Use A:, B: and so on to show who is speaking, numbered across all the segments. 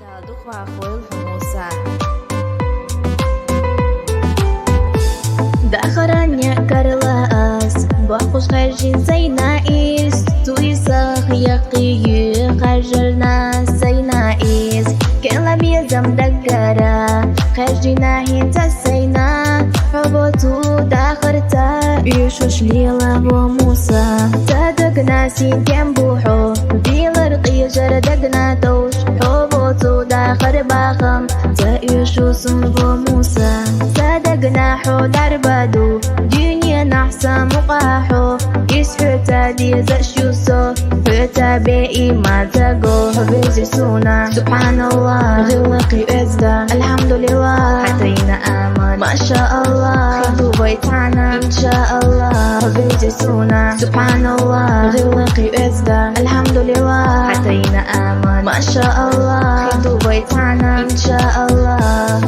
A: دخوا خويل حموسة داخرانيا كارلاس بخوش خارجين زينايس تويسخ يقي خرجلنا زينايس كلا بيزم دكرا خارجينا هنتا سينا حبوتو داخرتا يشوش ليلا بوموسى تدقنا سين كم بوحو بيلرقي جردقنا توش حبوتو داخر باخم تأيشو سنبو موسى صدقنا حو دربادو دنيا نحسا مقاحو يسحوتا دي زشوسو حوتا بيئي ما تقو حبيزي سونا سبحان الله غلقي ازدا الحمد لله حتينا آمن ما شاء الله خذوا بيتنا إن شاء الله حبيزي سونا سبحان الله غلقي ازدا الحمد لله حتينا آمن ما شاء الله خذوا بيتنا إن شاء الله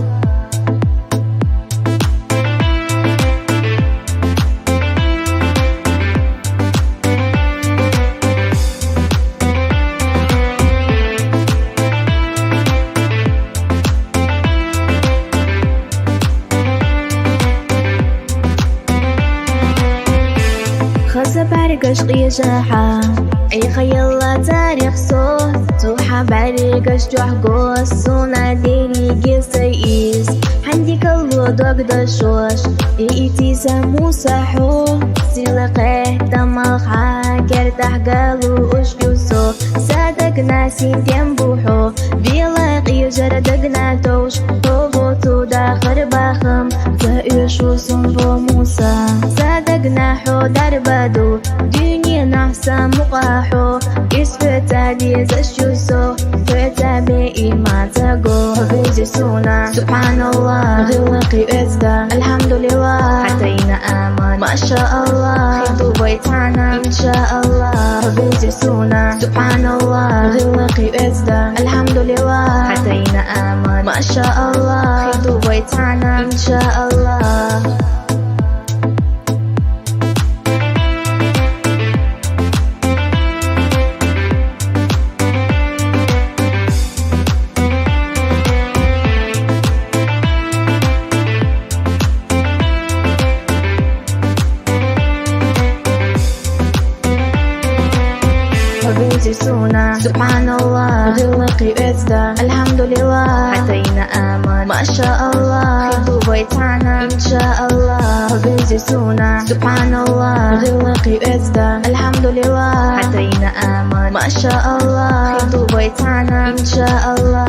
A: خزة بارقش قيجاحة اي خيالة تاريخ صوت توحى بارقش جوح قوس سونا ديري قيسيس حندي كلو دوق دشوش ايتي سامو ساحو سيلقه تمالخا كرتاح قالو اشجوسو صدقنا سين تنبوحو بيلاقي جردقنا توش حبوتو داخر باخم تأيشو سنبو موسى صدقنا حو دربادو دنيا نحسا مقاحو يسفتا دي زشوسو فتا بيئي ما تقو حبيزي سونا سبحان الله غلقي ازدا الحمد لله حتينا آمن ما شاء الله خذوا بيتنا إن شاء الله حبيزي سونا سبحان الله غلقي ازدا الحمد لله حتينا آمن ما شاء الله خذوا بيتنا إن شاء الله حبيزي سونا سبحان الله غلقي ازدا الحمد لله حتينا آمن ما شاء الله خذوا بيتنا إن شاء الله حبيزي سونا سبحان الله غلقي ازدا الحمد لله حتينا آمن ما شاء الله خذوا بيتنا إن شاء الله